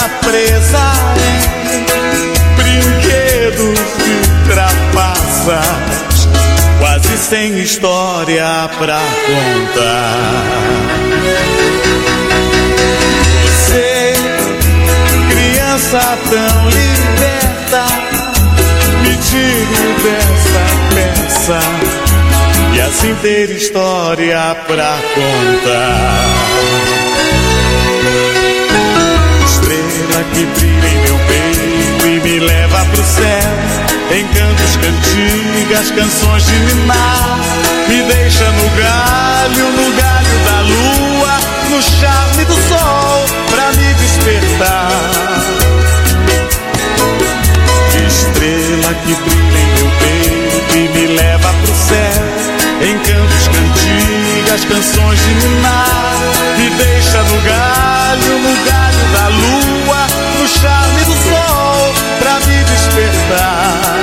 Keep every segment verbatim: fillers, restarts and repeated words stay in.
presa em brinquedos de trapaças, quase sem história pra contar. Você, criança tão liberta, me tire dessa peça e assim ter história pra contar. Estrela que brilha em meu peito e me leva pro céu, encantos, cantigas, canções de ninar, me deixa no galho, no galho da lua, no charme do sol, pra me despertar. Estrela que brilha em meu peito e me leva pro céu, encantos, cantigas, canções de ninar, me deixa no galho, no galho da lua, no charme do sol, pra me despertar.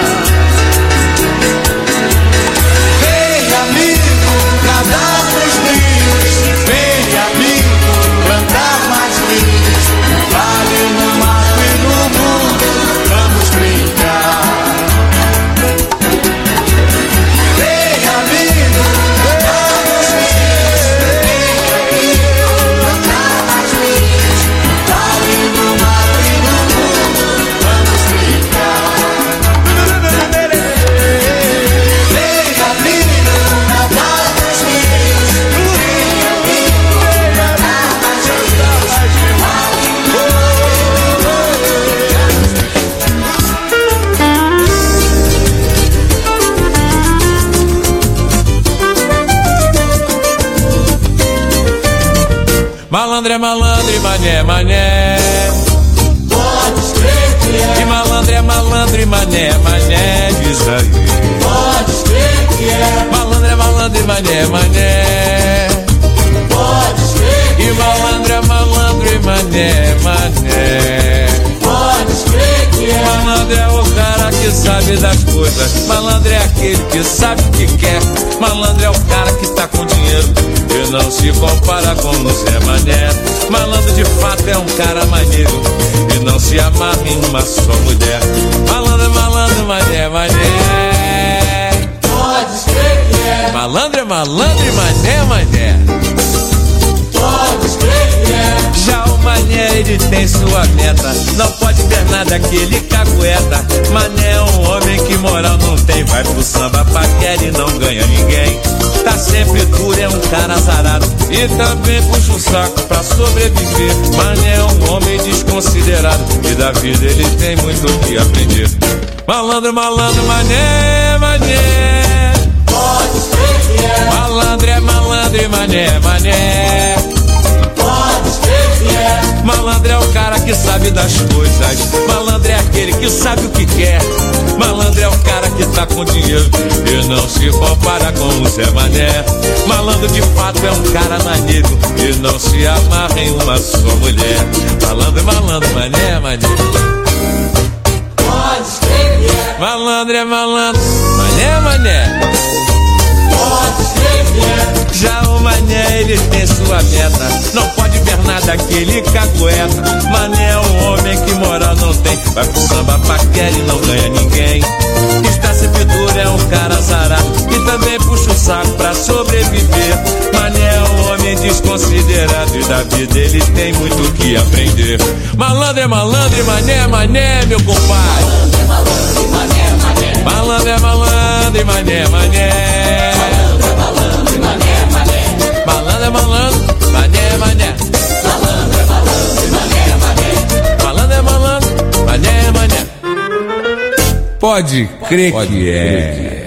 Vem, amigo, nadar pros rios, vem, amigo, plantar mais livros, no vale, no mato e no mundo, vamos brincar. Vem, amigo, nadar pros rios, vem, amigo, plantar mais livros, no vale, no mato e no mundo, vamos brincar. Vem, amigo, nadar pros rios, vem, amigo, plantar mais livros, no vale, no Malandro é malandro e mané é mané. Pode crer que é. E malandro é malandro e mané é mané. Diz aí. Pode crer que é. Malandro é malandro e mané é mané. Pode crer que E é. malandro é malandro e mané é mané. Pode crer que é. Malandro é o cara que sabe das coisas. Malandro é aquele que sabe o que quer. Malandro é o cara que tá com dinheiro e não se compara com o Zé Mané. Malandro de fato é um cara maneiro e não se amarra em uma só mulher. Malandro é malandro, mané, mané. Pode crer que é. Malandro é malandro e mané, mané. Pode crer que é. Já o mané, ele tem sua meta, não pode ter nada que ele cagueta. Mané é um homem que moral não tem, vai pro samba, paquera e não ganha ninguém. Tá sempre duro, é um cara azarado e também puxa o saco pra sobreviver. Mané é um homem desconsiderado e da vida ele tem muito o que aprender. Malandro, malandro, mané, mané. Pode crer que é. Malandro é malandro e mané, mané. Pode crer que é. Malandro é o cara que sabe das coisas. Malandro é aquele que sabe o que quer. Malandro é o cara que tá com dinheiro e não se compara com o Zé Mané. Malandro de fato é um cara maneiro e não se amarra em uma só mulher. Malandro é malandro, mané, mané. Pode crer que é. Malandro é malandro, mané, mané. Pode crer que é. Já o mané, ele tem sua meta, não pode ver nada que ele cagueta. Mané é um homem que moral não tem, vai pro samba, paquera e não ganha ninguém. Está sempre duro, é um cara azarado e também puxa o saco pra sobreviver. Mané é um homem desconsiderado e da vida ele tem muito o que aprender. Malandro é malandro e mané é mané, meu compadre. Malandro é malandro e mané é mané. Malandro é malandro e mané é mané. Malandro é malandro e mané é mané. Malandro é malandro, mané é mané. Malandro é malandro e mané é mané. Malandro é malandro, mané é mané. Pode crer que é.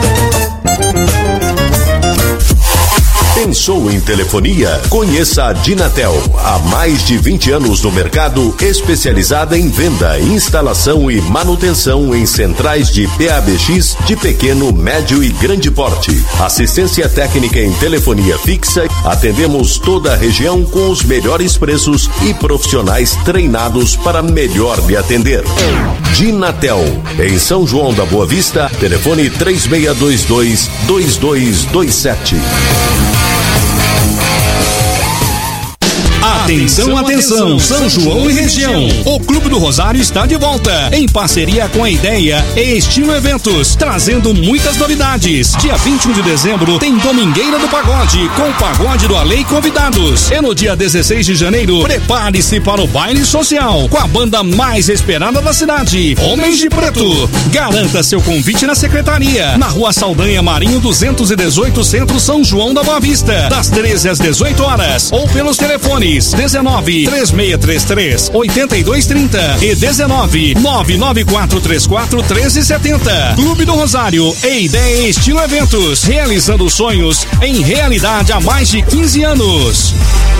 Pensou em telefonia? Conheça a Dinatel. Há mais de vinte anos no mercado, especializada em venda, instalação e manutenção em centrais de P A B X de pequeno, médio e grande porte. Assistência técnica em telefonia fixa. Atendemos toda a região com os melhores preços e profissionais treinados para melhor lhe atender. Dinatel, em São João da Boa Vista, telefone três seis dois dois, dois dois dois sete. Atenção, atenção, São João e região. O Clube do Rosário está de volta, em parceria com a Ideia e Estilo Eventos, trazendo muitas novidades. Dia vinte e um de dezembro tem Domingueira do Pagode, com o Pagode do Alê e convidados. E no dia dezesseis de janeiro, prepare-se para o baile social, com a banda mais esperada da cidade, Homens de Preto. Garanta seu convite na secretaria, na Rua Saldanha Marinho duzentos e dezoito, Centro São João da Boa Vista, das treze às dezoito horas, ou pelos telefones dezenove, três seis três três, oito dois três zero e dezenove, nove nove quatro três quatro, um três sete zero. Clube do Rosário e Ideia e Estilo Eventos, realizando sonhos em realidade há mais de quinze anos.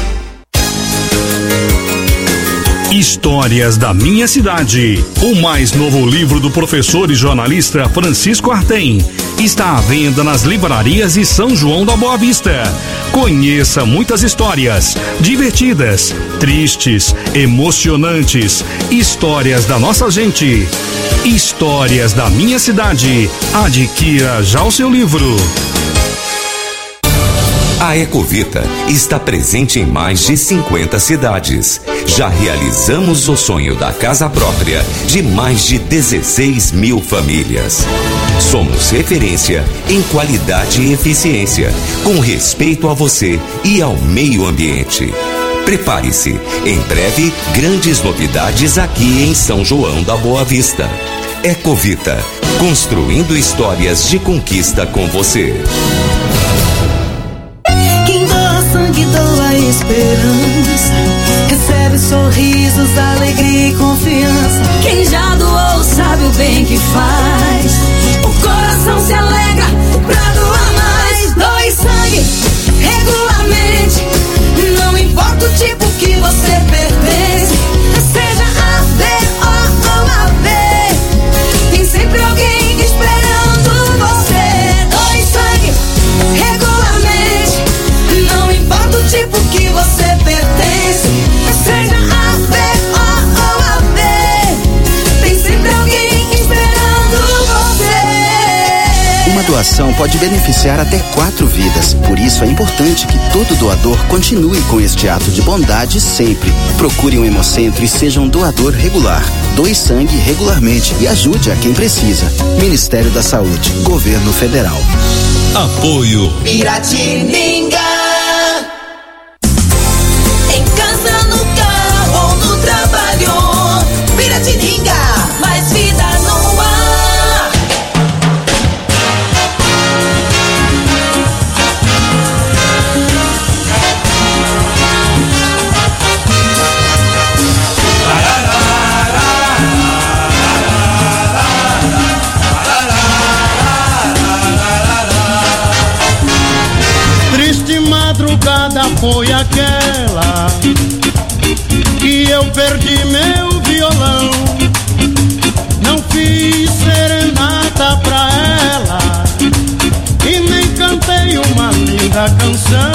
Histórias da Minha Cidade, o mais novo livro do professor e jornalista Francisco Artem, está à venda nas livrarias de São João da Boa Vista. Conheça muitas histórias, divertidas, tristes, emocionantes, histórias da nossa gente. Histórias da Minha Cidade. Adquira já o seu livro. A Ecovita está presente em mais de cinquenta cidades. Já realizamos o sonho da casa própria de mais de dezesseis mil famílias. Somos referência em qualidade e eficiência, com respeito a você e ao meio ambiente. Prepare-se, em breve, grandes novidades aqui em São João da Boa Vista. Ecovita, construindo histórias de conquista com você. Quem doa sangue, doa esperança, recebe sorrisos, alegria e confiança. Quem já doou sabe o bem que faz, o coração se alegra pra doar mais. Doe sangue regularmente, não importa o tipo que você pertence, seja A, B ou A B, tem sempre alguém esperando você. Doe sangue regularmente, não importa o tipo que você pertence, seja A, B ou A B, tem sempre alguém esperando você. Uma doação pode beneficiar até quatro vidas. Por isso é importante que todo doador continue com este ato de bondade sempre. Procure um hemocentro e seja um doador regular. Doe sangue regularmente e ajude a quem precisa. Ministério da Saúde, Governo Federal. Apoio Piratininga. Em casa, no carro ou no trabalho, Piratininga, mais vida no ar. Triste madrugada foi aquela que eu perdi meu violão. Não fiz serenata pra ela e nem cantei uma linda canção.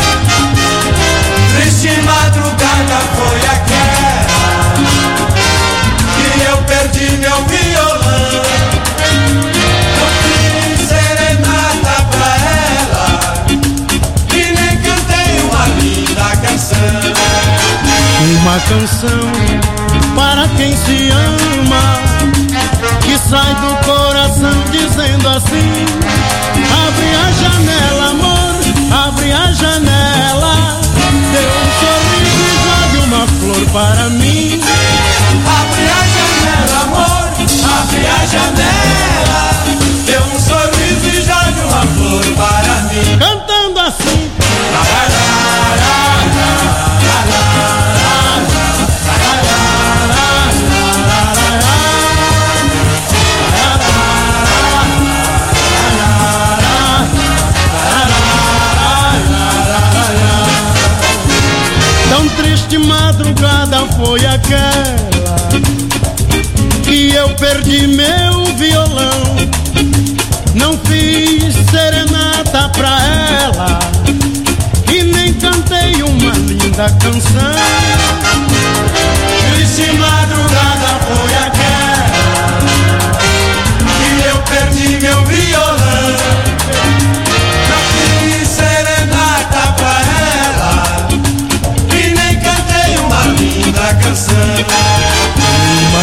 Triste madrugada foi aquela que eu perdi meu violão. Não fiz serenata pra ela e nem cantei uma linda canção. Uma canção para quem se ama, que sai do coração dizendo assim: abre a janela, amor, abre a janela, dê um sorriso e jogue uma flor para mim. Abre a janela, amor, abre a janela, dê um sorriso e jogue uma flor para mim. Cantando assim. Tão triste madrugada foi aquela que eu perdi meu violão.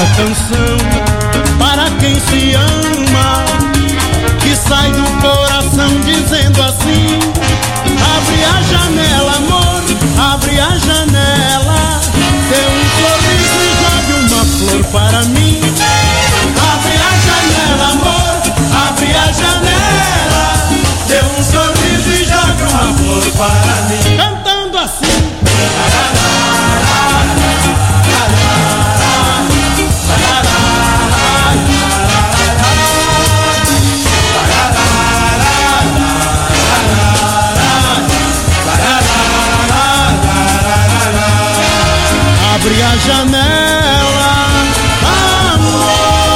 canção para quem se ama, que sai do coração dizendo assim: abre a janela, amor, abre a janela, dê um sorriso e jogue uma flor para mim. Abre a janela, amor, abre a janela, dê um sorriso e jogue uma flor para mim. Cantando assim. Abre a janela, amor.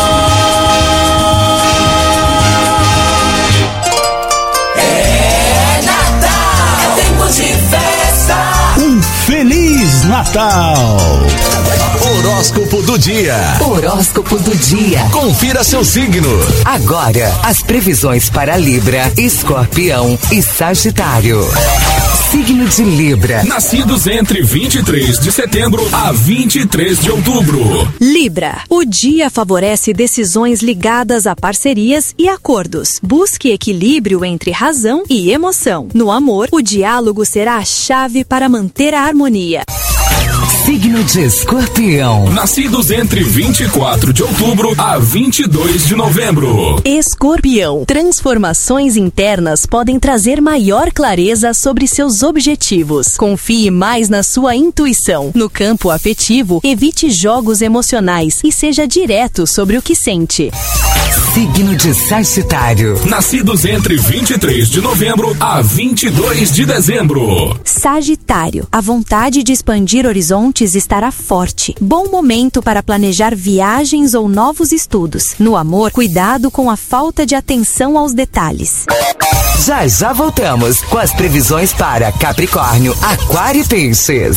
É Natal, é tempo de festa. Um Feliz Natal! Horóscopo do dia. Horóscopo do dia. Confira seu signo. Agora, as previsões para Libra, Escorpião e Sagitário. Signo de Libra. Nascidos entre vinte e três de setembro a vinte e três de outubro. Libra. O dia favorece decisões ligadas a parcerias e acordos. Busque equilíbrio entre razão e emoção. No amor, o diálogo será a chave para manter a harmonia. Signo de Escorpião. Nascidos entre vinte e quatro de outubro a vinte e dois de novembro. Escorpião. Transformações internas podem trazer maior clareza sobre seus objetivos. Confie mais na sua intuição. No campo afetivo, evite jogos emocionais e seja direto sobre o que sente. Signo de Sagitário. Nascidos entre vinte e três de novembro a vinte e dois de dezembro. Sagitário. A vontade de expandir horizontes estará forte. Bom momento para planejar viagens ou novos estudos. No amor, cuidado com a falta de atenção aos detalhes. Já já voltamos com as previsões para Capricórnio, Aquário e Peixes.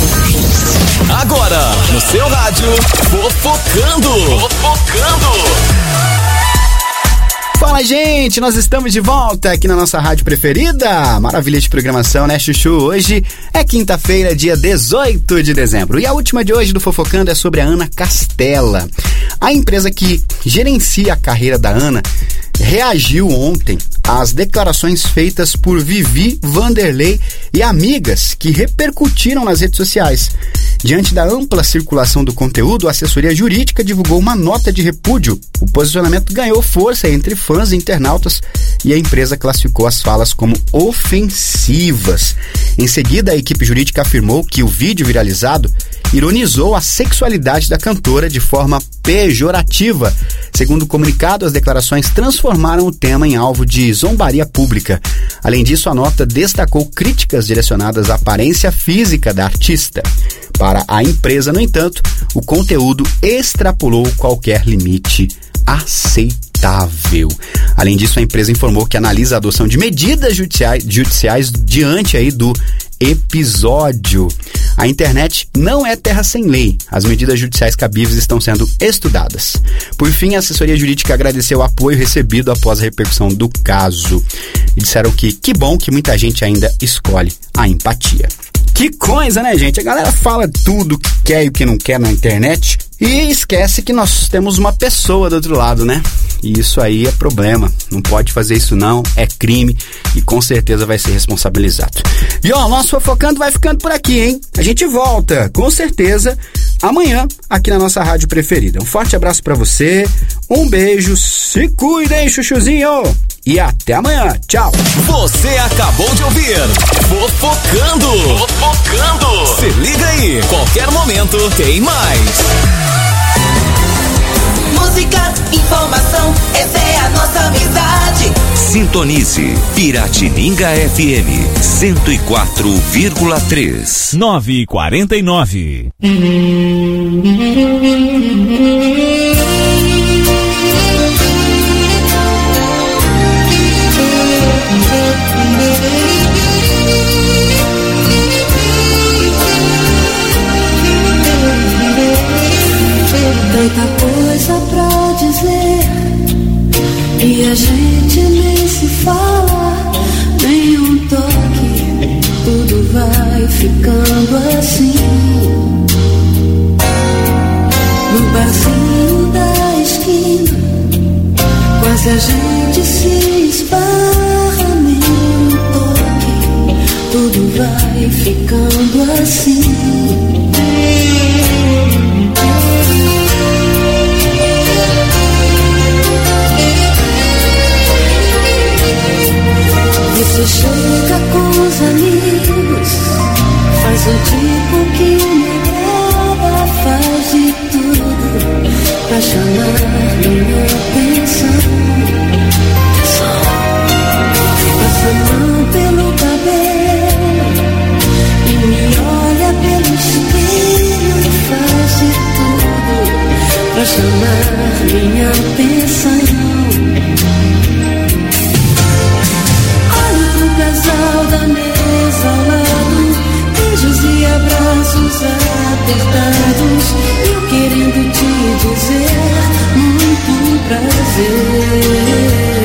Agora, no seu rádio, Fofocando. Fofocando. Fala, gente, nós estamos de volta aqui na nossa rádio preferida. Maravilha de programação, né, Chuchu? Hoje é quinta-feira, dia dezoito de dezembro. E a última de hoje do Fofocando é sobre a Ana Castela. A empresa que gerencia a carreira da Ana reagiu ontem às declarações feitas por Vivi, Vanderlei e amigas que repercutiram nas redes sociais. Diante da ampla circulação do conteúdo, a assessoria jurídica divulgou uma nota de repúdio. O posicionamento ganhou força entre fãs e internautas e a empresa classificou as falas como ofensivas. Em seguida, a equipe jurídica afirmou que o vídeo viralizado ironizou a sexualidade da cantora de forma pejorativa. Segundo o comunicado, as declarações transformaram o tema em alvo de zombaria pública. Além disso, a nota destacou críticas direcionadas à aparência física da artista. Para a empresa, no entanto, o conteúdo extrapolou qualquer limite aceitável. Além disso, a empresa informou que analisa a adoção de medidas judiciais, judiciais diante aí do episódio. A internet não é terra sem lei. As medidas judiciais cabíveis estão sendo estudadas. Por fim, a assessoria jurídica agradeceu o apoio recebido após a repercussão do caso. E disseram que que bom que muita gente ainda escolhe a empatia. Que coisa, né, gente? A galera fala tudo que quer e o que não quer na internet e esquece que nós temos uma pessoa do outro lado, né? E isso aí é problema. Não pode fazer isso não, é crime e com certeza vai ser responsabilizado. E ó, nosso Fofocando vai ficando por aqui, hein? A gente volta, com certeza, amanhã aqui na nossa rádio preferida. Um forte abraço pra você, um beijo, se cuidem, chuchuzinho! E até amanhã. Tchau. Você acabou de ouvir Fofocando. Fofocando. Se liga aí. Qualquer momento tem mais. Música, informação, essa é a nossa amizade. Sintonize Piratininga F M cento e quatro vírgula três. nove e quarenta e nove. Tanta coisa pra dizer e a gente nem se fala, nem um toque, tudo vai ficando assim. No barzinho Se a gente se esbarra nem um toque, tudo vai ficando assim. Você chega com os amigos, faz o tipo que me agrada, faz de tudo pra chamar minha atenção. Passa a mão pelo cabelo e me olha pelo espelho, faz de tudo pra chamar minha atenção. Casal da mesa ao lado, beijos e abraços apertados, eu querendo te dizer muito prazer.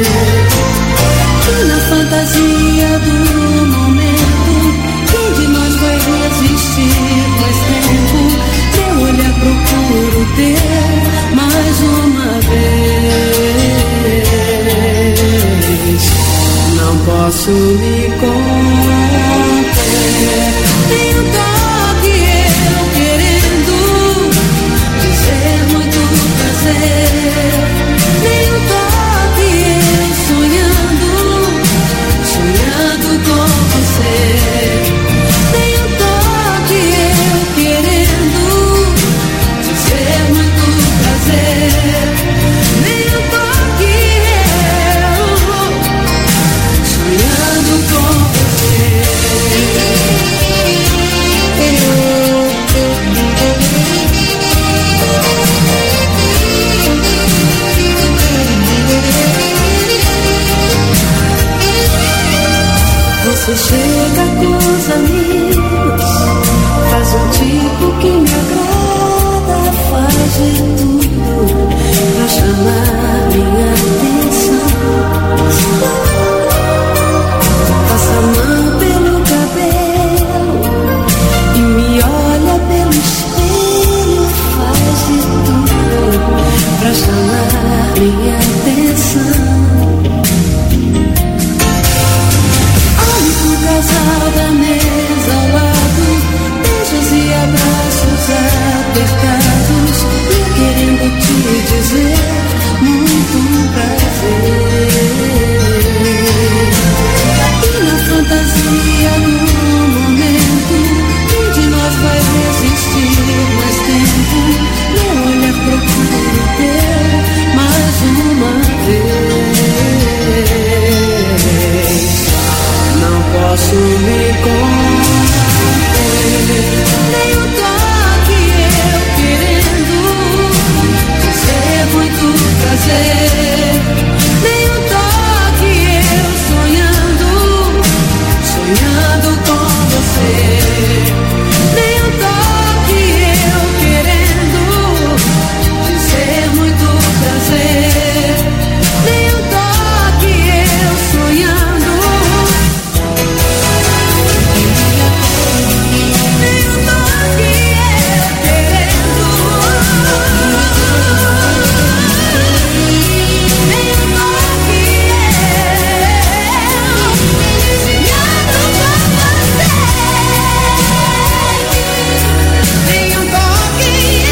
E na fantasia do momento, quem de nós vai resistir mais tempo? Meu olhar procuro ter mais uma vez. Não posso me conter, tenho toque eu querendo dizer muito prazer. Tenho toque eu sonhando, sonhando com você. Tenho toque eu querendo dizer muito prazer. Tenho toque eu sonhando com você. Você chega com os amigos, faz um tipo que me agrada, faz de tudo pra chamar minha atenção. Passa a mão pelo cabelo e me olha pelo espelho, faz de tudo pra chamar minha atenção. Olhe pro casal da mesa ao lado, beijos e abraços apertados, e querendo te dizer muito prazer. E na fantasia no momento, quem de nós vai resistir mais tempo? Meu olhar procuro ter mais uma vez. Não posso me conter, nem o toque eu querendo dizer muito prazer. Nem o toque eu sonhando, sonhando com você. Nem o toque eu querendo dizer muito prazer. Nem o toque eu sonhando. Nem o toque eu querendo. Nem o toque eu sonhando com você. Nem o toque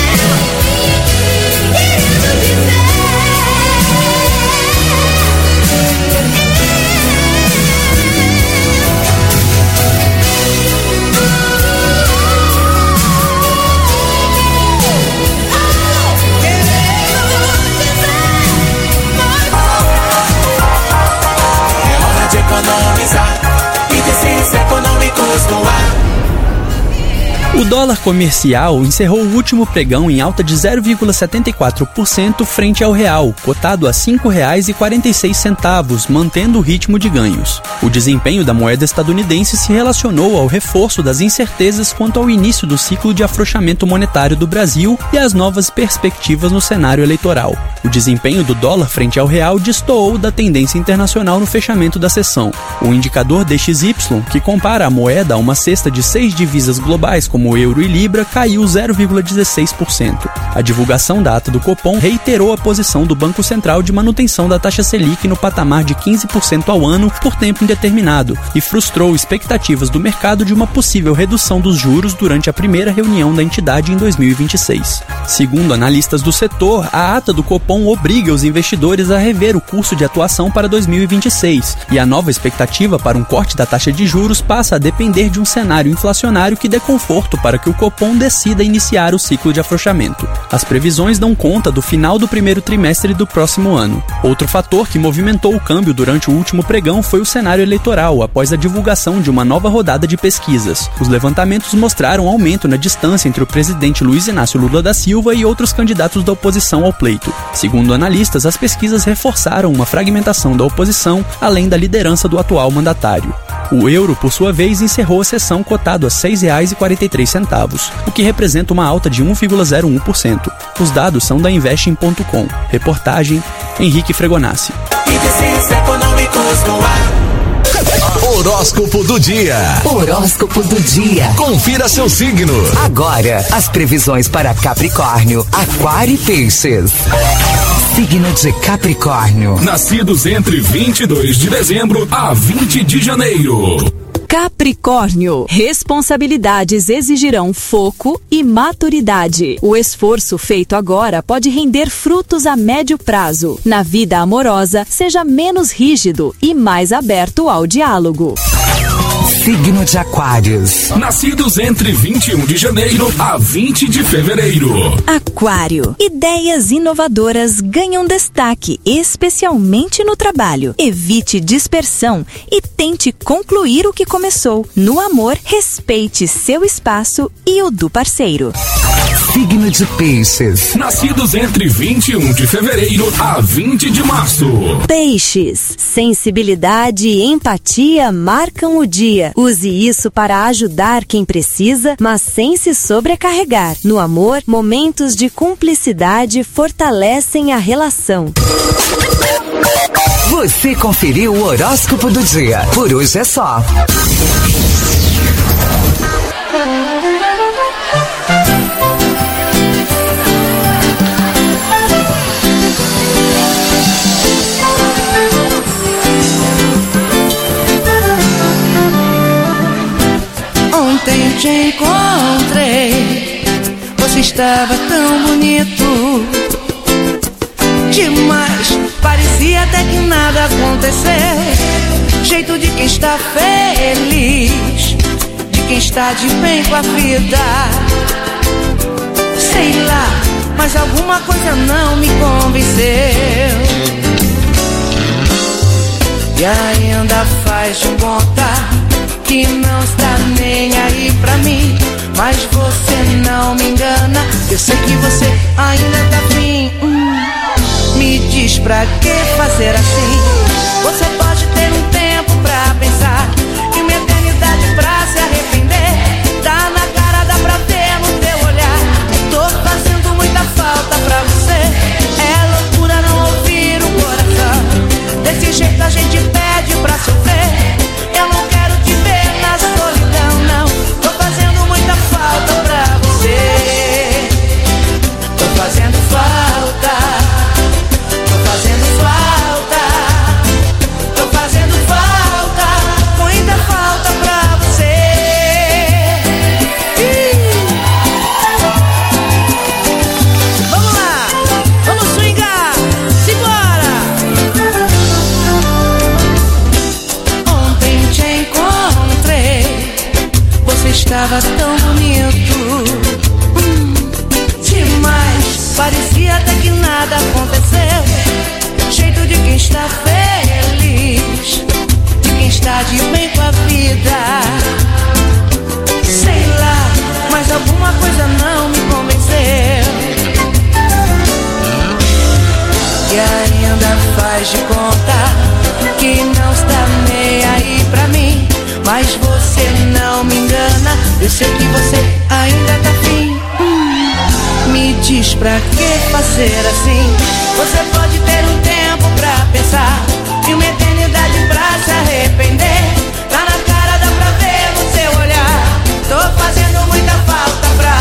eu querendo dizer. É hora de economizar e desses econômicos no ar. O dólar comercial encerrou o último pregão em alta de zero vírgula setenta e quatro por cento frente ao real, cotado a cinco reais e quarenta e seis centavos, mantendo o ritmo de ganhos. O desempenho da moeda estadunidense se relacionou ao reforço das incertezas quanto ao início do ciclo de afrouxamento monetário do Brasil e às novas perspectivas no cenário eleitoral. O desempenho do dólar frente ao real destoou da tendência internacional no fechamento da sessão. O indicador D X Y, que compara a moeda a uma cesta de seis divisas globais como o euro e Libra caiu zero vírgula dezesseis por cento. A divulgação da ata do Copom reiterou a posição do Banco Central de manutenção da taxa Selic no patamar de quinze por cento ao ano por tempo indeterminado e frustrou expectativas do mercado de uma possível redução dos juros durante a primeira reunião da entidade em dois mil e vinte e seis. Segundo analistas do setor, a ata do Copom obriga os investidores a rever o curso de atuação para dois mil e vinte e seis, e a nova expectativa para um corte da taxa de juros passa a depender de um cenário inflacionário que dê conforto para que o Copom decida iniciar o ciclo de afrouxamento. As previsões dão conta do final do primeiro trimestre do próximo ano. Outro fator que movimentou o câmbio durante o último pregão foi o cenário eleitoral, após a divulgação de uma nova rodada de pesquisas. Os levantamentos mostraram aumento na distância entre o presidente Luiz Inácio Lula da Silva e outros candidatos da oposição ao pleito. Segundo analistas, as pesquisas reforçaram uma fragmentação da oposição, além da liderança do atual mandatário. O euro, por sua vez, encerrou a sessão cotado a seis reais e quarenta e três centavos, o que representa uma alta de um vírgula zero um por cento. Os dados são da Investing ponto com. Reportagem, Henrique Fregonassi. Horóscopo do dia. Horóscopo do dia. Confira seu signo. Agora, as previsões para Capricórnio, Aquário e Peixes. Signo de Capricórnio. Nascidos entre vinte e dois de dezembro a vinte de janeiro. Capricórnio, responsabilidades exigirão foco e maturidade. O esforço feito agora pode render frutos a médio prazo. Na vida amorosa, seja menos rígido e mais aberto ao diálogo. Signo de Aquários. Nascidos entre vinte e um de janeiro a vinte de fevereiro. Aquário. Ideias inovadoras ganham destaque, especialmente no trabalho. Evite dispersão e tente concluir o que começou. No amor, respeite seu espaço e o do parceiro. Signo de Peixes. Nascidos entre vinte e um de fevereiro a vinte de março. Peixes. Sensibilidade e empatia marcam o dia. Use isso para ajudar quem precisa, mas sem se sobrecarregar. No amor, momentos de cumplicidade fortalecem a relação. Você conferiu o horóscopo do dia. Por hoje é só. Ontem te encontrei, você estava tão bonito demais, parecia até que nada aconteceu. Jeito de quem está feliz, de quem está de bem com a vida. Sei lá, mas alguma coisa não me convenceu. E ainda faz de conta que não está nem aí pra mim, mas você não me engana. Eu sei que você ainda tá afim. hum. Me diz pra que fazer assim? Você pode ter um tempo pra pensar e uma eternidade pra se arrepender. Tá na cara, dá pra ver no teu olhar. Tô fazendo muita falta pra você. É loucura não ouvir o coração. Desse jeito a gente pede pra sofrer. Eu não quero te ver na solidão, não. Tô fazendo muita falta pra você. Tô fazendo falta. Tô fazendo falta. Tô fazendo falta. Muita falta pra você. Ih. Vamos lá, vamos swingar. Simbora. Ontem te encontrei, você estava tão bonito hum, demais, parecia até que nada aconteceu. Jeito de quem está feliz, de quem está de bem com a vida. Sei lá, mas alguma coisa não me convenceu. E ainda faz de conta que não está nem aí pra mim, mas você não me engana. Eu sei que você ainda tá afim. hum. Me diz pra que fazer assim? Você pode ter um tempo pra pensar e uma eternidade pra se arrepender. Tá na cara, dá pra ver no seu olhar. Tô fazendo muita falta pra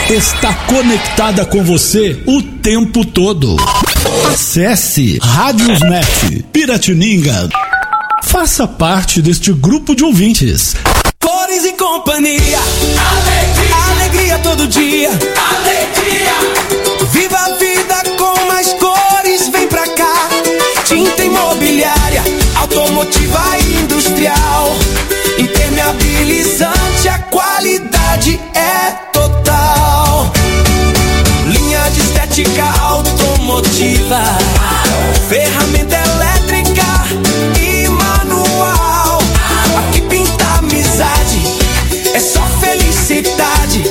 está conectada com você o tempo todo. Acesse Rádiosnet Piratininga. Faça parte deste grupo de ouvintes. Cores e companhia, alegria, alegria todo dia, alegria. Viva a vida com mais cores, vem pra cá. Tinta imobiliária, automotiva e industrial, impermeabilizante, a qualidade é total. Linha de estética automotiva, ferramenta elétrica e manual. Aqui pinta amizade, é só felicidade.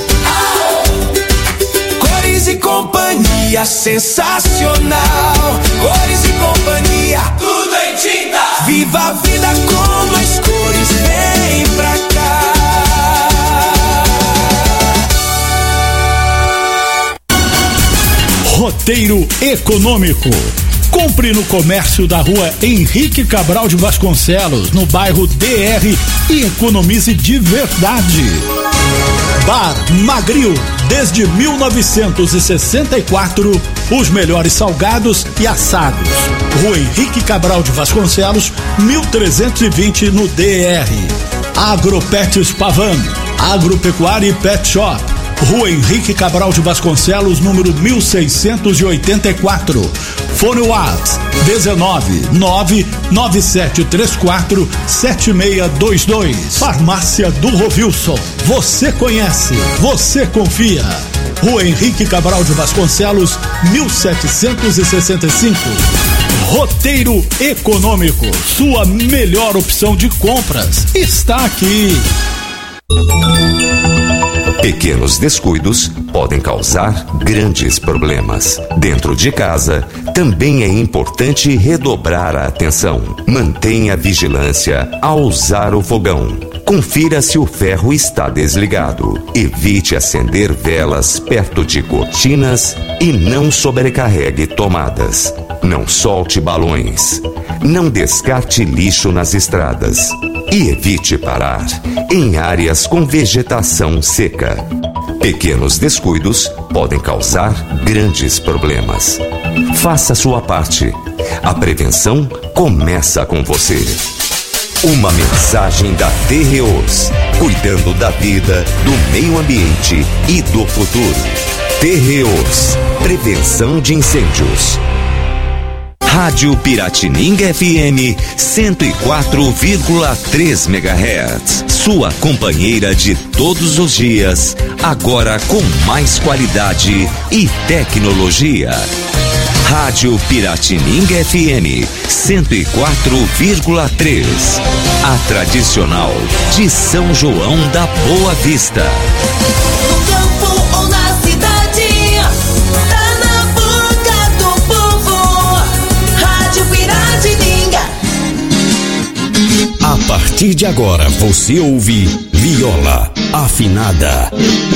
Cores e companhia, sensacional. Cores e companhia, tudo em tinta. Viva a vida com mais cores, vem pra cá. Roteiro econômico. Compre no comércio da rua Henrique Cabral de Vasconcelos, no bairro D R, e economize de verdade. Bar Magril, desde mil novecentos e sessenta e quatro, os melhores salgados e assados. Rua Henrique Cabral de Vasconcelos, mil trezentos e vinte, no D R. Agropets Pavan, agropecuária e pet shop. Rua Henrique Cabral de Vasconcelos, número mil seiscentos e oitenta e quatro. Fone WhatsApp dezenove, nove nove sete três quatro, sete seis dois dois. Farmácia do Rovilson. Você conhece, você confia. Rua Henrique Cabral de Vasconcelos, mil setecentos e sessenta e cinco. Roteiro econômico. Sua melhor opção de compras está aqui. Pequenos descuidos podem causar grandes problemas. Dentro de casa, também é importante redobrar a atenção. Mantenha vigilância ao usar o fogão. Confira se o ferro está desligado. Evite acender velas perto de cortinas e não sobrecarregue tomadas. Não solte balões. Não descarte lixo nas estradas. E evite parar em áreas com vegetação seca. Pequenos descuidos podem causar grandes problemas. Faça sua parte. A prevenção começa com você. Uma mensagem da Terreos, cuidando da vida, do meio ambiente e do futuro. Terreos, prevenção de incêndios. Rádio Piratininga F M cento e quatro vírgula três megahertz. Sua companheira de todos os dias, agora com mais qualidade e tecnologia. Rádio Piratininga F M cento e quatro vírgula três. A tradicional de São João da Boa Vista. No campo ou na cidade, tá na boca do povo. Rádio Piratininga. A partir de agora você ouve Viola Afinada.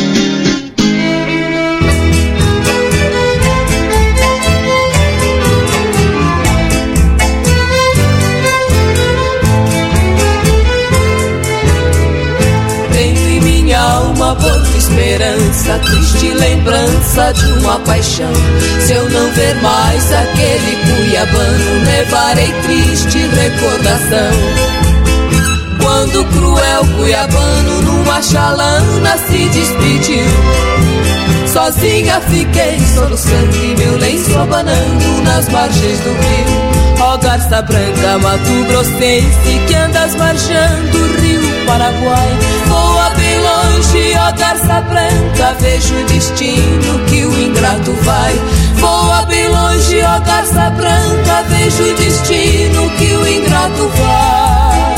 Alma, pouca esperança, triste lembrança de uma paixão. Se eu não ver mais aquele cuiabano, levarei triste recordação. Quando o cruel cuiabano numa chalana se despediu, sozinha fiquei soluçando e meu lenço abanando nas margens do rio. Ó garça branca, Mato Grossense, que andas marchando o rio Paraguai. Voa bem longe, ó garça branca, vejo o destino que o ingrato vai. Voa bem longe, ó garça branca, vejo o destino que o ingrato vai.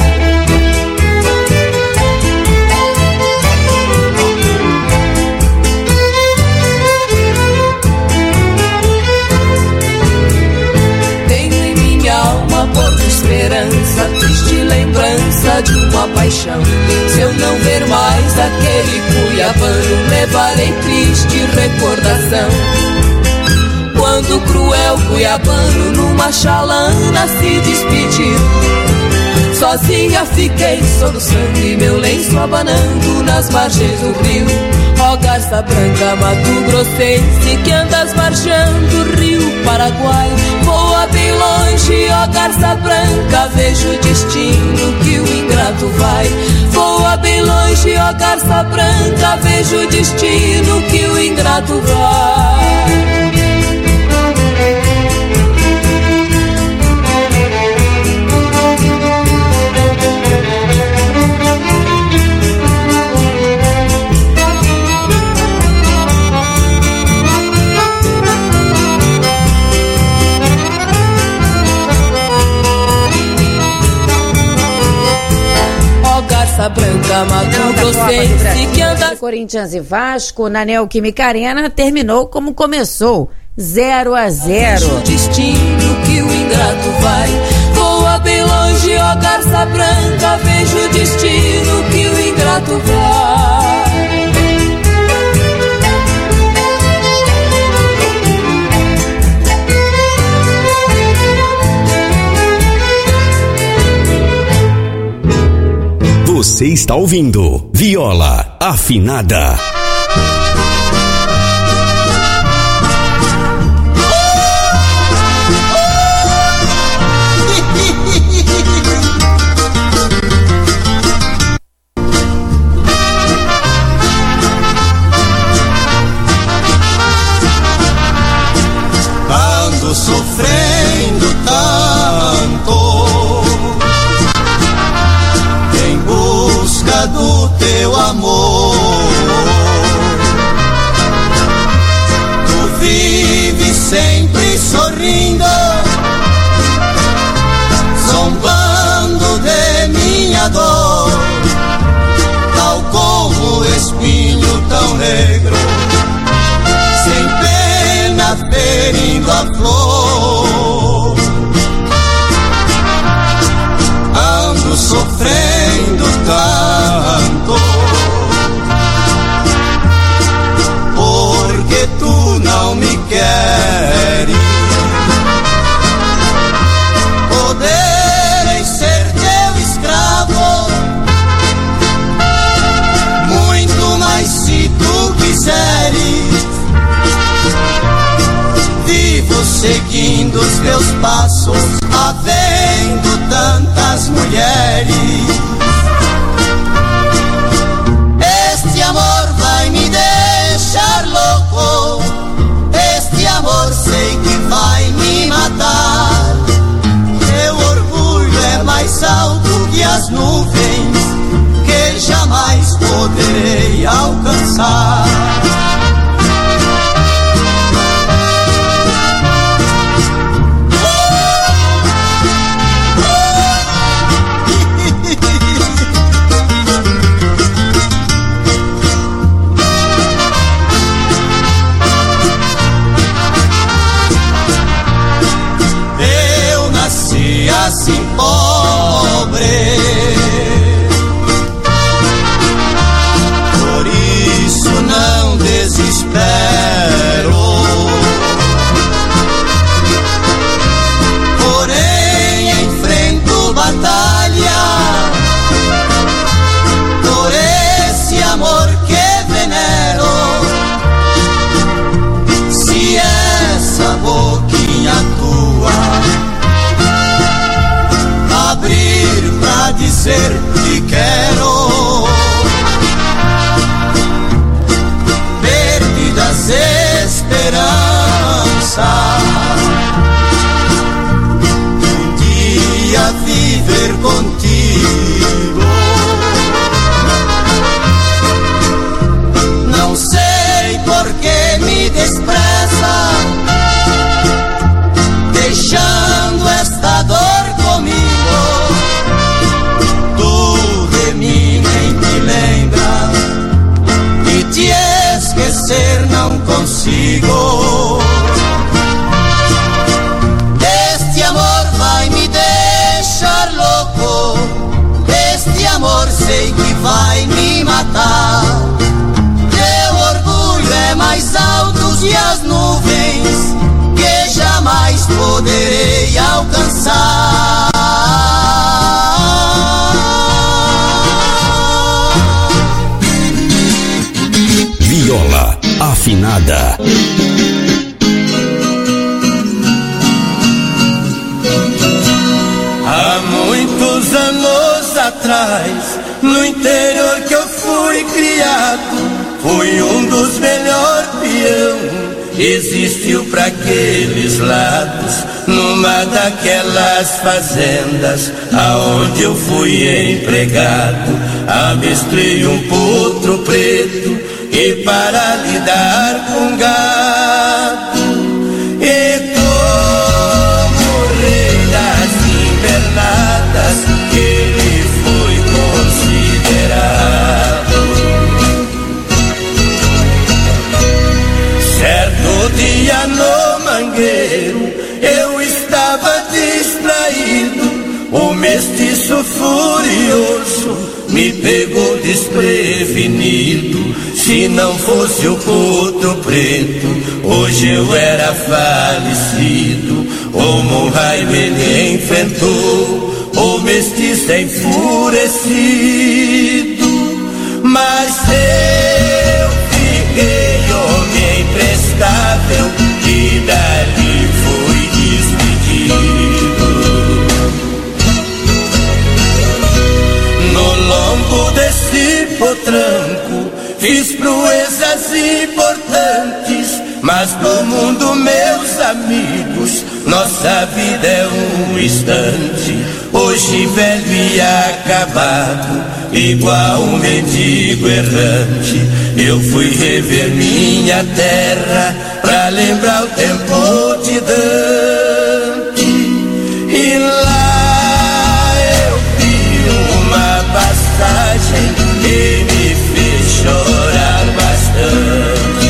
Pouca esperança, triste lembrança de uma paixão. Se eu não ver mais aquele cuiabano, levarei triste recordação. Quando o cruel cuiabano numa chalana se despediu, sozinha fiquei soluçando e meu lenço abanando nas margens do rio. Ó Ó garça branca, Mato Grossense, que andas marchando o rio Paraguai. Voa bem longe, ó garça branca, vejo o destino que o ingrato vai. Voa bem longe, ó garça branca, vejo o destino que o ingrato vai. Garça branca, Mato Grossense, que anda... Corinthians e Vasco na Neoquímica Arena terminou como começou, zero a zero. O destino que o ingrato vai. Voa bem longe, ó garça branca, vejo o destino que o ingrato vai. Você está ouvindo Viola Afinada. Ando sofrendo tanto do teu amor, tu vives sempre sorrindo, zombando de minha dor, tal como o espinho tão negro, sem pena ferindo a flor. Ando sofrendo tanto, porque tu não me queres. Poderei ser teu escravo, muito mais se tu quiseres. Vivo seguindo os teus passos, havendo tantas mulheres. Este amor vai me deixar louco, este amor sei que vai me matar. Meu orgulho é mais alto que as nuvens, que jamais poderei alcançar. Assim pobre, por isso não desespero. Porém enfrento batalha por esse amor que venero. Se essa boquinha tua abrir pra dizer que quero, perdidas esperanças, um dia viver contigo. Não sei por que me despreza, deixando esta dor comigo. Te esquecer não consigo. Este amor vai me deixar louco, este amor sei que vai me matar. Teu orgulho é mais alto que as nuvens, que jamais poderei alcançar. Afinada. Há muitos anos atrás, no interior que eu fui criado, fui um dos melhores peão. Existiu pra aqueles lados, numa daquelas fazendas, aonde eu fui empregado. Amestrei um potro preto e para lidar com gado, e como rei das invernadas, ele foi considerado. Certo dia no mangueiro, eu estava distraído, o mestiço furioso me pegou desprevenido. Se não fosse o potro preto, hoje eu era falecido. O Monraio ele enfrentou o mestiço enfurecido, mas eu fiquei homem imprestável e dali fui despedido. No lombo desse potranco fiz proezas importantes, mas no mundo, meus amigos, nossa vida é um instante. Hoje velho e acabado, igual um mendigo errante, eu fui rever minha terra pra lembrar o tempo de Dante. E lá eu vi uma passagem que me fez chorar bastante.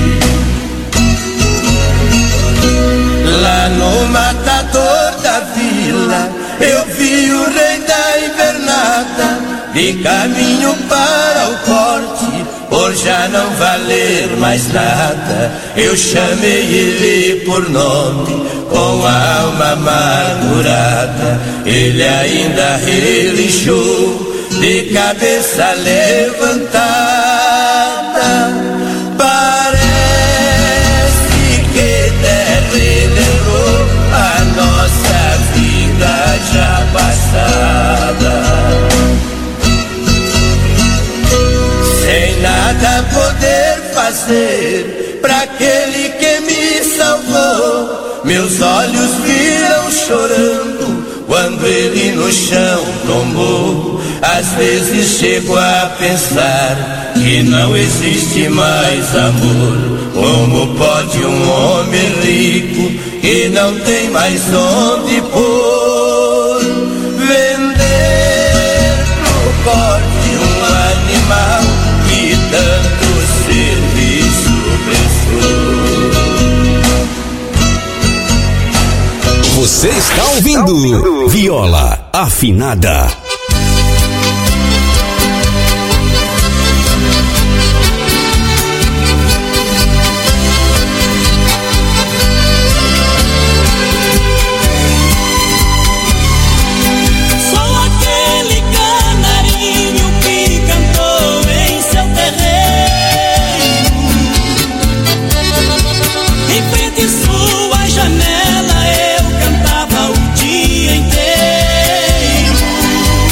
Lá no matador da vila eu vi o rei da invernada, de caminho para o corte, por já não valer mais nada. Eu chamei ele por nome, com a alma amargurada. Ele ainda relinchou, de cabeça levantada. Parece que Terry lembrou a nossa vida já passada. Sem nada poder fazer pra aquele que me salvou, meus olhos viram chorando quando ele no chão tombou. Às vezes chego a pensar que não existe mais amor. Como pode um homem rico que não tem mais onde pôr, vender pro corte um animal que tanto serviço prestou? Você está ouvindo Viola Afinada. Sua janela eu cantava o dia inteiro.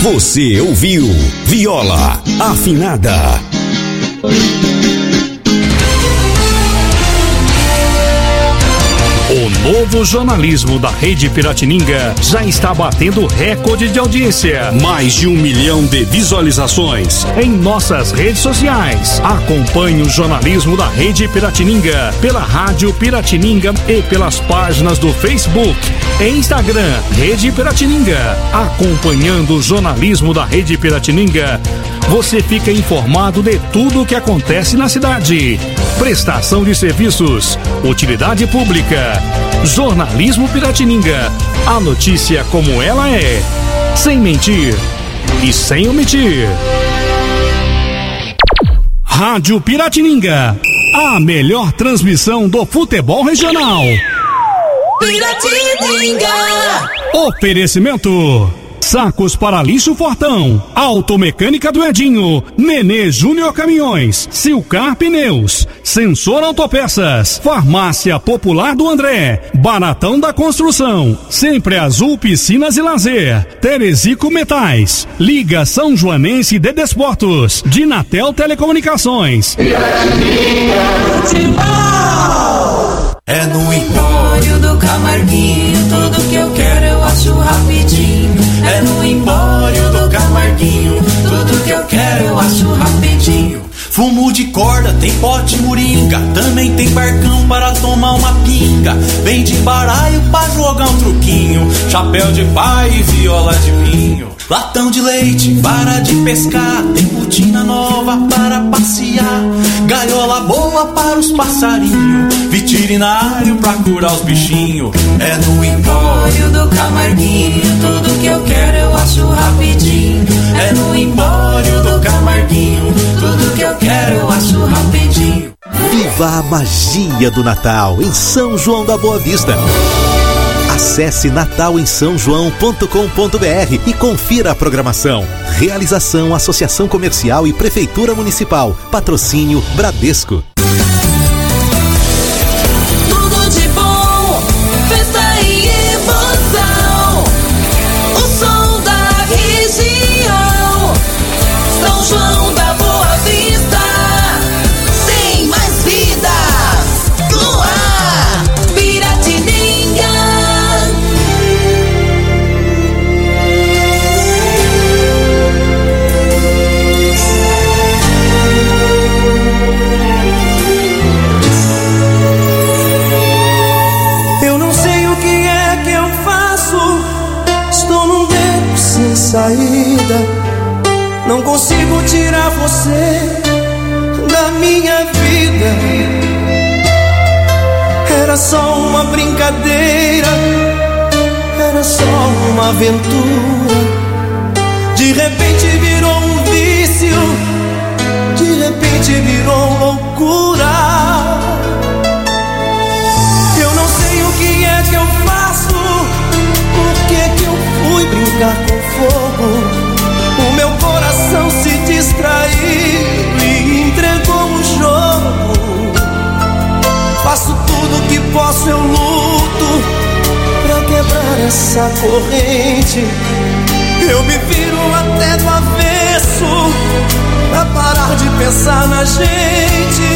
Você ouviu Viola Afinada. O novo jornalismo da Rede Piratininga já está batendo recorde de audiência. Mais de um milhão de visualizações em nossas redes sociais. Acompanhe o jornalismo da Rede Piratininga pela Rádio Piratininga e pelas páginas do Facebook e Instagram Rede Piratininga. Acompanhando o jornalismo da Rede Piratininga, você fica informado de tudo o que acontece na cidade. Prestação de serviços, utilidade pública, jornalismo Piratininga. A notícia como ela é, sem mentir e sem omitir. Rádio Piratininga, a melhor transmissão do futebol regional. Piratininga. Oferecimento: Sacos para lixo Fortão, Automecânica do Edinho, Nenê Júnior Caminhões, Silcar Pneus, Sensor Autopeças, Farmácia Popular do André, Baratão da Construção, Sempre Azul Piscinas e Lazer, Terezico Metais, Liga São Joanense de Desportos, Dinatel Telecomunicações. É no Empório do Camarguinho, tudo que eu quero eu acho rapidinho. É no Empório do Camarguinho, tudo que eu quero eu acho rapidinho. Fumo de corda, tem pote moringa, também tem barcão para tomar uma pinga. Vende baralho pra jogar um truquinho, chapéu de pai e viola de vinho. Latão de leite, vara de pescar, tem cortina nova para passear. Gaiola boa para os passarinhos, veterinário pra curar os bichinhos. É no Empório do Camarguinho, tudo que eu quero eu acho rapidinho. É no Empório do Camarguinho, tudo que eu quero eu acho rapidinho. Viva a magia do Natal em São João da Boa Vista. Acesse natal em são joão ponto com ponto br e confira a programação. Realização Associação Comercial e Prefeitura Municipal. Patrocínio Bradesco. Tudo de bom, festa e emoção. O som da região. São João da Boa Vista. Tem mais vida no ar. Piratininga. Saída, não consigo tirar você da minha vida. Era só uma brincadeira, era só uma aventura. De repente virou um vício, de repente virou loucura. Eu não sei o que é que eu faço, por que é que eu fui brincar com fogo. O meu coração se distraiu e entregou o jogo. Faço tudo o que posso, eu luto pra quebrar essa corrente. Eu me viro até do avesso pra parar de pensar na gente.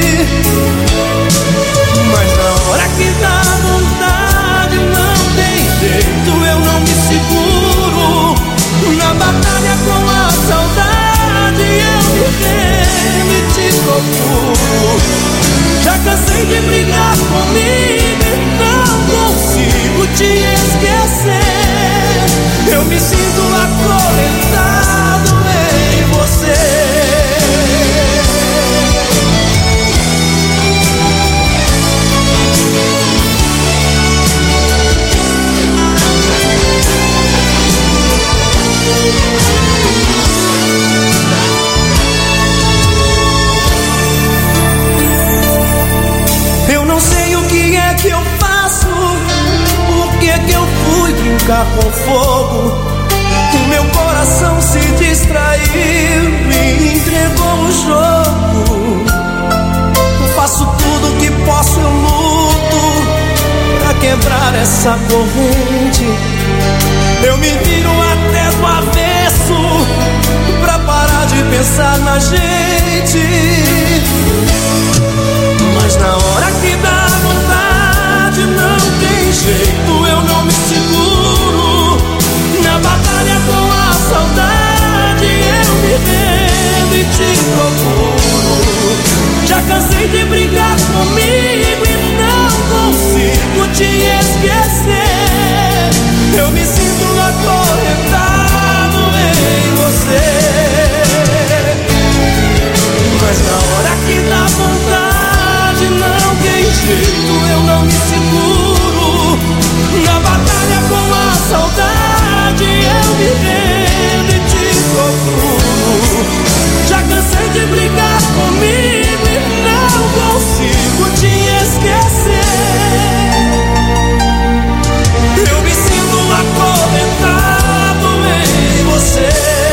Mas na hora que dá vontade não tem jeito, eu não me seguro. Na batalha com a saudade eu me remo e te procuro. Já cansei de brigar comigo e não consigo te esquecer. Eu me sinto acorrentado em você. Eu não sei o que é que eu faço, por que é que eu fui brincar com fogo. O meu coração se distraiu e entregou o jogo. Eu faço tudo o que posso, eu luto pra quebrar essa corrente. Eu me viro até do avesso pensar na gente, mas na hora que dá vontade não tem jeito, eu não me seguro. Na batalha com a saudade eu me rendo e te procuro. Já cansei de brigar comigo e não consigo te esquecer. Eu me sinto acorrentado em você, mas na hora que dá vontade não tem jeito, eu não me seguro. Na batalha com a saudade eu me rendo e te procuro. Já cansei de brigar comigo e não consigo te esquecer. Eu me sinto acorrentado em você.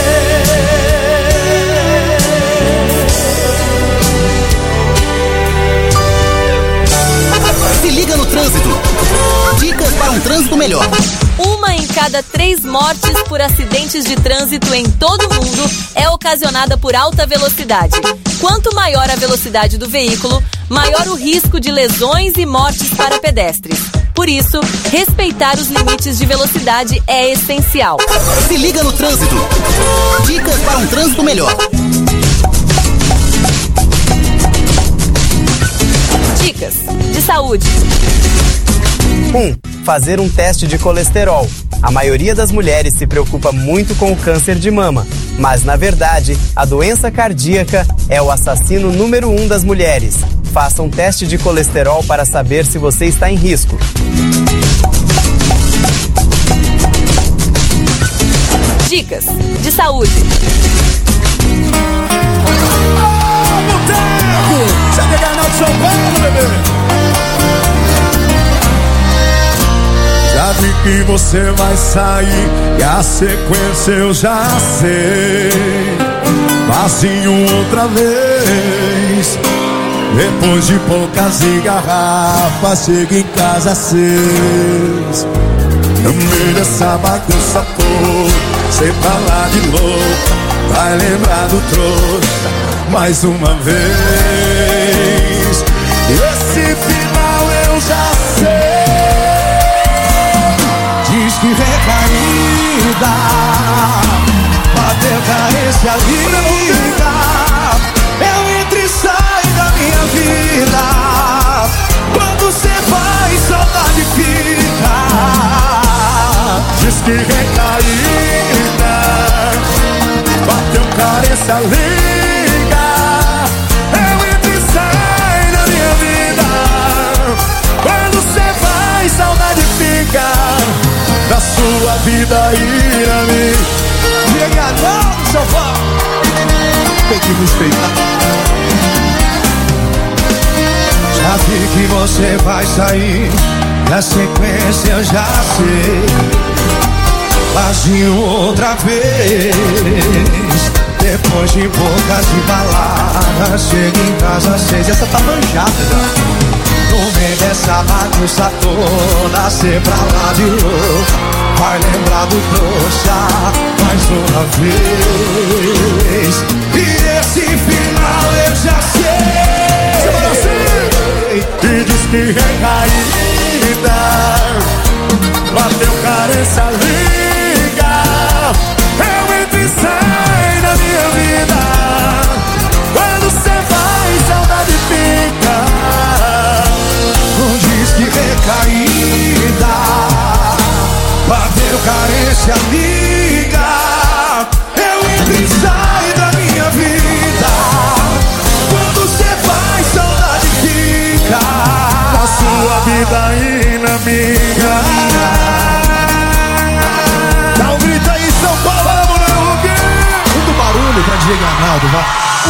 Se liga no trânsito. Dicas para um trânsito melhor. Uma em cada três mortes por acidentes de trânsito em todo o mundo é ocasionada por alta velocidade. Quanto maior a velocidade do veículo, maior o risco de lesões e mortes para pedestres. Por isso, respeitar os limites de velocidade é essencial. Se liga no trânsito. Dicas para um trânsito melhor. Dicas de saúde. um. Fazer um teste de colesterol. A maioria das mulheres se preocupa muito com o câncer de mama, mas na verdade, a doença cardíaca é o assassino número um das mulheres. Faça um teste de colesterol para saber se você está em risco. Dicas de saúde. Você quer ganhar de São Paulo, bebê? Já vi que você vai sair e a sequência eu já sei. Vazio outra vez. Depois de poucas garrafas, chega em casa às seis. No meio dessa bagunça toda, sem falar de louco, vai lembrar do trouxa mais uma vez. Esse final eu já sei. Diz que recaída, bateu carência linda. Eu entro e saio da minha vida. Quando você vai, saudade fica. Diz que recaída, bateu carência linda. Eu entro e saio da minha vida. Quando você vai, saudade fica. Da sua vida ir a mim. Chega não, seu fã. Tem que respeitar. Já vi que você vai sair. Da sequência eu já sei. Vazio outra vez. Depois de bocas de balada, chega em casa às seis. Essa tá manjada já. No meio dessa bagunça toda, cê pra lá de novo, vai lembrar do trouxa mais uma vez. E esse final eu já sei. E diz que recaída, bateu carência liga. Eu entro e saio da minha vida. Quando cê vai, saudade fica. Diz que recaída, bateu carência amiga. Eu entro e saio da minha vida. Quando cê vai, saudade fica. Na sua vida e na minha. Dá um grito aí, São Paulo, vamos, né, Rubi? Muito barulho pra Diego Arnaldo, vai.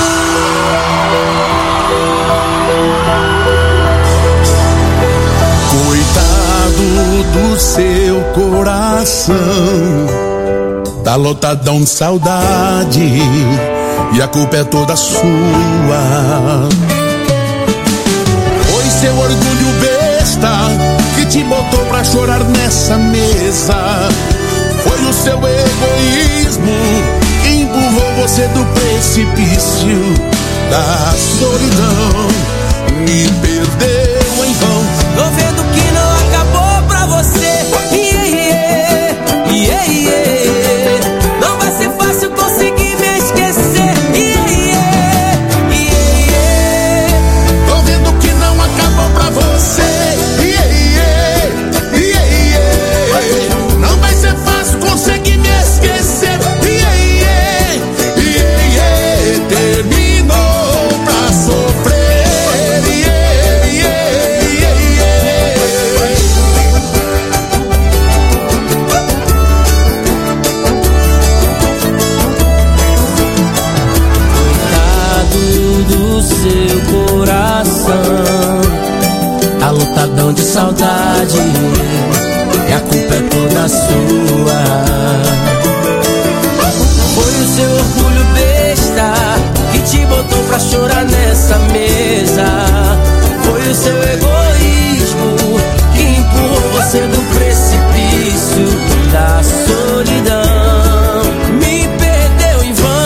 Coitado do seu coração, tá lotadão de saudade e a culpa é toda sua. Foi seu orgulho besta que te botou pra chorar nessa mesa. Foi o seu egoísmo que empurrou você do peito precipício da solidão. Me perdeu em vão. Tô vendo que não acabou pra você. Yeah, yeah, yeah, yeah. Não vai ser fácil conseguir me esquecer. Yeah, yeah, yeah, yeah. Tô vendo que não acabou pra você. Yeah, yeah, yeah, yeah. Não vai ser fácil conseguir me esquecer. Yeah, yeah, yeah, yeah. Terminou pra sofrer. Seu coração alotadão de saudade, e a culpa é toda sua. Foi o seu orgulho besta que te botou pra chorar nessa mesa. Foi o seu egoísmo que empurrou você do precipício da solidão. Me perdeu em vão.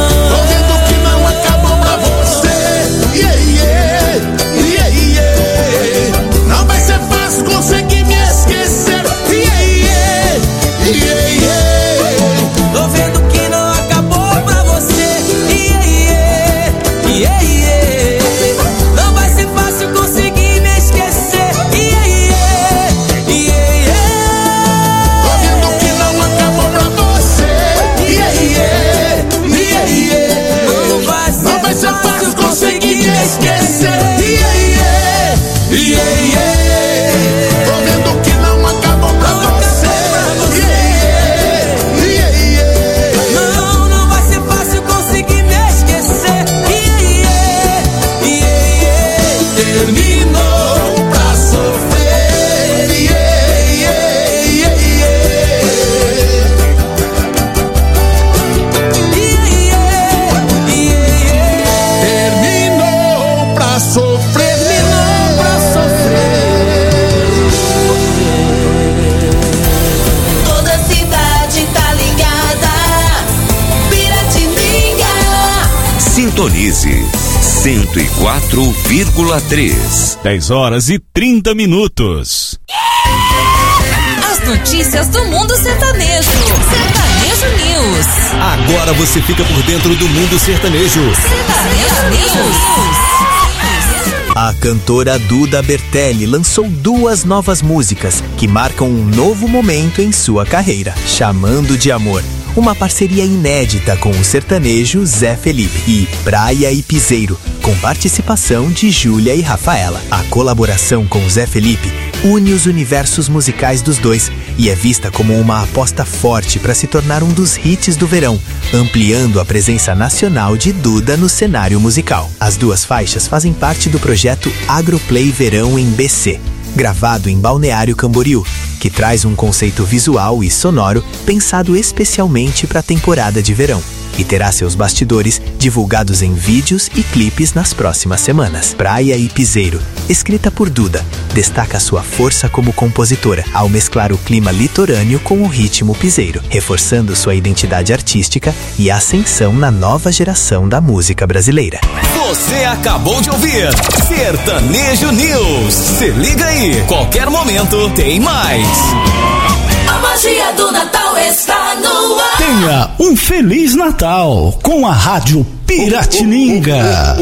Consegui me esquecer. Yeah, yeah, yeah, yeah. Tô vendo que não acabou pra você. Yeah, yeah, yeah, yeah. Não vai ser fácil conseguir me esquecer. Yeah, yeah, yeah, yeah. Tô vendo que não acabou pra você. Yeah, yeah, yeah, yeah. Não vai ser, não vai ser fácil conseguir me esquecer. Yeah, yeah, yeah, yeah. Sintonize cento e quatro vírgula três. dez horas e trinta minutos. As notícias do mundo sertanejo. Sertanejo News. Agora você fica por dentro do mundo sertanejo. Sertanejo News. A cantora Duda Bertelli lançou duas novas músicas que marcam um novo momento em sua carreira, Chamando de Amor. Uma parceria inédita com o sertanejo Zé Felipe, e Praia e Piseiro, com participação de Júlia e Rafaela. A colaboração com o Zé Felipe une os universos musicais dos dois e é vista como uma aposta forte para se tornar um dos hits do verão, ampliando a presença nacional de Duda no cenário musical. As duas faixas fazem parte do projeto Agroplay Verão em B C, gravado em Balneário Camboriú, que traz um conceito visual e sonoro pensado especialmente para a temporada de verão, e terá seus bastidores divulgados em vídeos e clipes nas próximas semanas. Praia e Piseiro, escrita por Duda, destaca sua força como compositora ao mesclar o clima litorâneo com o ritmo piseiro, reforçando sua identidade artística e ascensão na nova geração da música brasileira. Você acabou de ouvir Sertanejo News. Se liga aí, qualquer momento tem mais. A magia do Natal está no ar. Tenha um Feliz Natal com a Rádio Piratininga.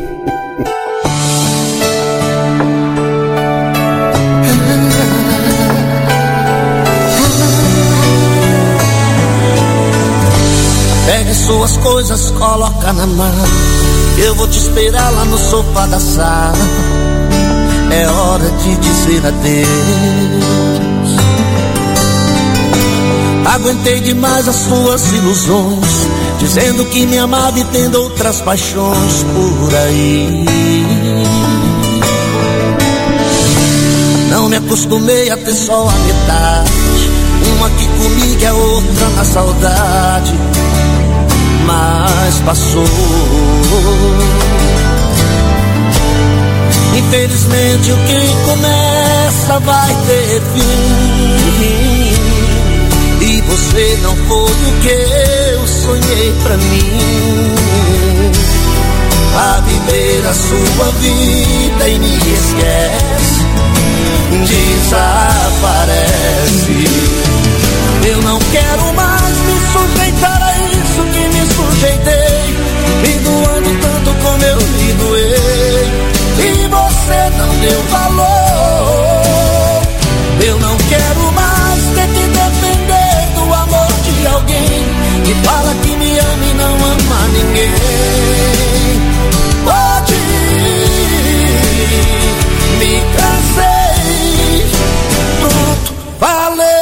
Pegue suas coisas, coloca na mão. Eu vou te esperar lá no sofá da sala. É hora de dizer adeus. Aguentei demais as suas ilusões, dizendo que me amava e tendo outras paixões por aí. Não me acostumei a ter só a metade, uma aqui comigo e a outra na saudade. Mas passou. Infelizmente o que começa vai ter fim, e você não foi o que eu sonhei pra mim. a sua vida e me esquece, desaparece. Eu não quero mais me sujeitar a isso que me sujeitei, me doando tanto como eu me doei, e você não deu valor. Eu não quero mais ter que depender do amor de alguém que fala que me ama e não ama ninguém. Pode ir, me cansei, pronto, falei.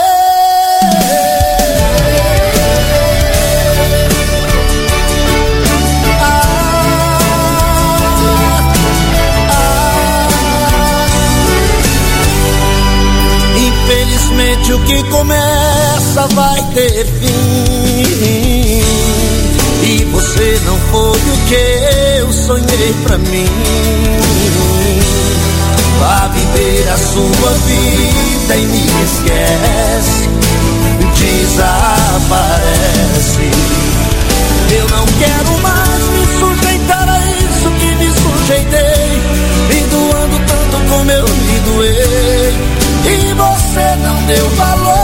Infelizmente o que começa vai ter fim, e você não foi o que eu sonhei pra mim. Vá viver a sua vida e me esquece, desaparece. Eu não quero mais me sujeitar a isso que me sujeitei, me doando tanto como eu me doei, e você não deu valor.